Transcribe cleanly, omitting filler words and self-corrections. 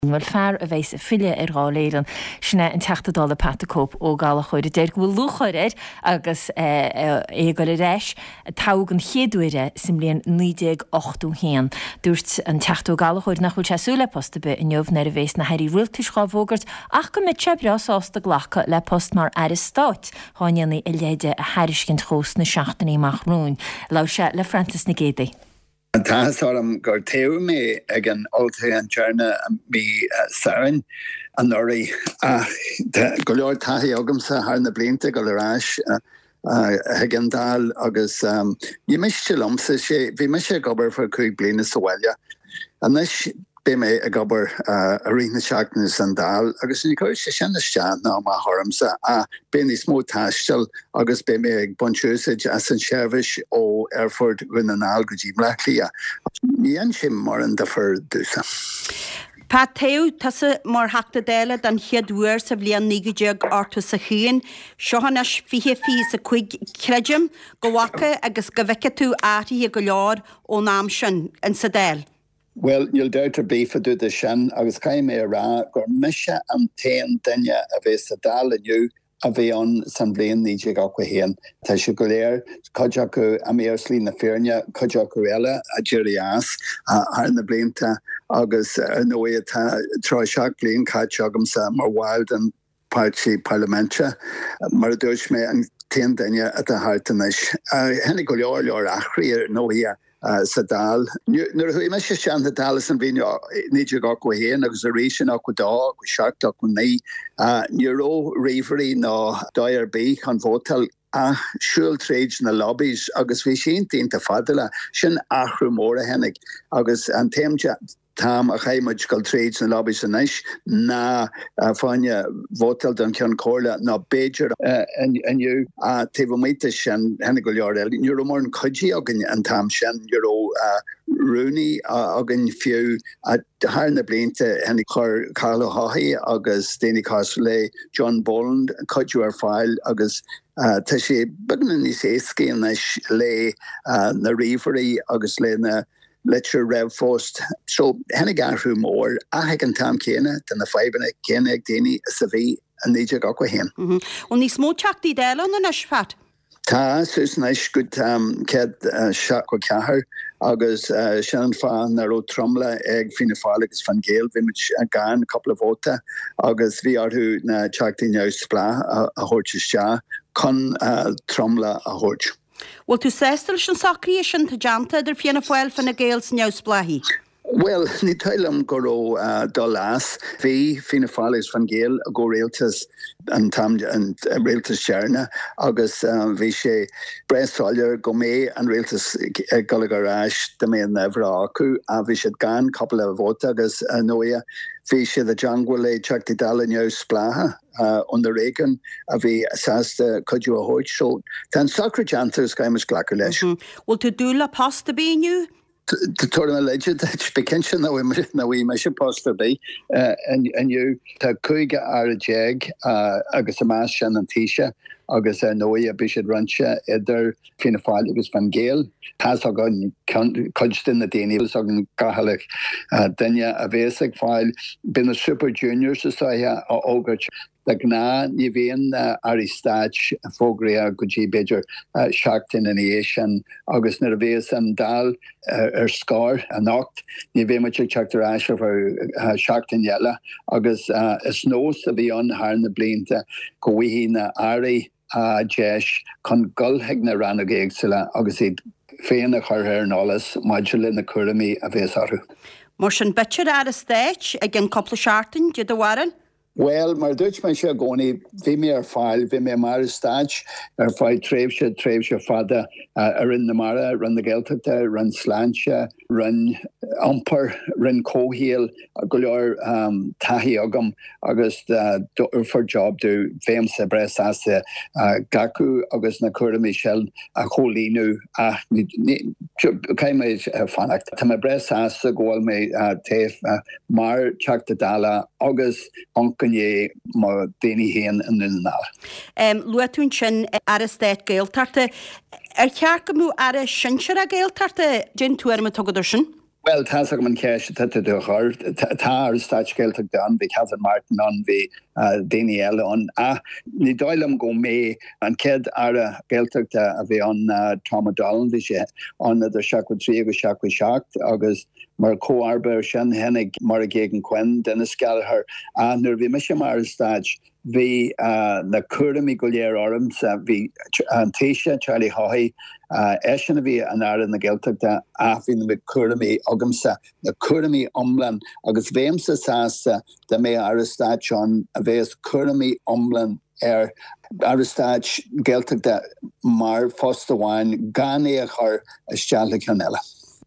Bhfuil fear a bheits fille ráléiran sinna an teachtadála patacóp ó gála chuir déir bhfuil luchairid agus é go réis tágan chéadúire sim líon 98 héan. Dúirt an teachtú gála chuir nach chuil teasú le posta be in neomh nar a bhés na heirí rialtas gábhógart ach go mit sebreás ásta ghlacha le post mar ar stáit háineanna i léide a heiriscint chós na seachtaí machrún. Lá se le Francis na Gédaí. Tá am gur taobh mé ag an oltaí an tearna mí sarin an orí go leor taithí agamsa thar na blianta go leráis ag an dal agus ní meiste lomsa sé bhí me sé gobar for 2 bliana sa bhaile anis be mé a gobar a rina seachnas an dal agus ní chuir sé sinnasteán ná má thormsa a be ní smó taistil agus be mé ag bunchúsaid as an seirbhis ó Erfurt rinne an al go dtí mleachlia. Ní an sin mar an defer dúsa. Pa taú tasa mar hachta déile dan chiadúir sa bblion 98 sa chéan, seohanas fihe sa chuig creidem go bhacha agus go bheice tú átaí go leor ó náam sin an sa déil. Well, you'll doubt to be for do the shin. I was kind of ra gur misha am tain dinya a bheits a dal aniu a bhí an san blian níide gacha héan. Tá sé go léir coideacu a mé slí na fearne coideacu eile a dúirí as ar na blianta agus nó tá trá seach blion caiteagam sa mar wild an party parlamentia mar dúirt mé an tain dinya at a hartanis. Hennig go leor achríir nó hia sa dal. Nuair hui me sé sean na dalas an bhíine níidir go héan agus a réisian go dá go seach go ní níró riverí ná DRB an bhótal a siúltréid na lobbies agus bhí sin tínta fadala sin achrú móra hennig agus an téimte tam a chaimiid go tréid na lobbies an isis na fáine bhótal don cean cóla ná Beiidir aniu a taobhmíte sin hennig go leor eile. Níor mór an chuidí agan an tam sin níor Rooney agan fiú a thar na blianta hennig chur Carlo Haughey agus Danny Castle, John Boland coidú ar fáil agus tá sé began níos éasci an isis le na riverí agus le na lecture rev fost. So hennig garú mór a heag an tam céine den na feibanna céine ag déine sa bhí an níide gacha héan. Og ní smó teachtaí déile an is fat? Tá sus nice good ced seach go cethir agus sean fan na ro tromla ag fina fálagus fan géal bhí mu gan a couple of vóta agus bhí arthú na teachtaí neus splá a thuirte chun tromla a thuirt. Wel tú séstal sin sacrí sin tá janta idir fianna fáil fan na géals neus splahi? Well, ní tailam go ró dul as bhí fina fálagus fan géal a go réaltas an tam an réaltas searna agus bhí sé breáilir go mé an réaltas golagarráis de mé an nefra acu a bhí sé gan couple of vóta agus nóia bhí sé a jangwil le teachtaí dala neus splaha under Reagan a bhí sásta coidú a hóid so tan sacra jantas gaimas glacha leis. Well tú dúla pasta bíniu? The tournament legend that became na we me poster be and you ta kuiga ar a jeg agus a mas an tisha agus noia bishop rancha idir fina fáil agus fan géal has agan coached in the dini was agan gahalik denya a basic file been a super junior society ogach the gna ni vein aristach fogria guji bejer sharktin in asian agus nervous and dal scar a knocked ni ve much chapter ash of sharktin yella agus snow sa beyond har na blinta go wi na ari jesh con gul hegna ranagig sila agus féin a chur nálas module na curami a bhésaru. Mar sin betcher ar a stage again couple shartin did the warren? Well, mar dúirt me sé gcónaí bhí mé ar fáil, bhí mé mar stáid ar fáil tréimhse fada ar in na mara, run na Gaeltachta, run sláinte, run ampar, run cóhéal, go leor taithí agam agus for job dú féim sa bres as gacu agus na cuaramí sell a cholínu a caiimiid fannacht. Tá me bres as a ggóil mé taobh mar teachta dala agus Kanye ma déni héan an nunna. Luatún sin ar a stéit Gaeltachta. Cearcamú ar a sinsear a Gaeltachta gin tuair me tugadidir sin? Well, tá man ceis do chur tá staitgelteach an bhí Kevin Martin an bhí déine eile an ní dóilem go mé an ced ar a gelteach a bhí an Tom O'Donnell bhí sé an idir seacu trí go seacu seacht agus mar cóarbeir sin hennig mar a gégan cuin denna scalthir nuair bhí me sem mar staid hí na cuaramí go léir orm sa bhí an téise Charlie Haughey Eisian a bhí an air na gelteachta a bhí na cuaramí agamsa na cuaramí omlan agus bhéimsa sásta de mé arastáid an a bhés cuaramí omlan arastáid gelteachta mar fósta bháin gan é a chur a stealta canela.